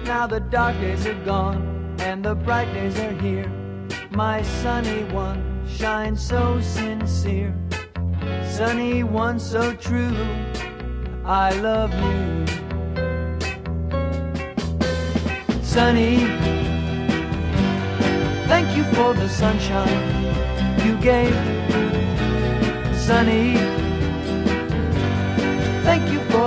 Now the dark days are gone and the bright days are here. My sunny one shines so sincere. Sunny one so true, I love you. Sunny, thank you for the sunshine you gave. Sunny, thank you for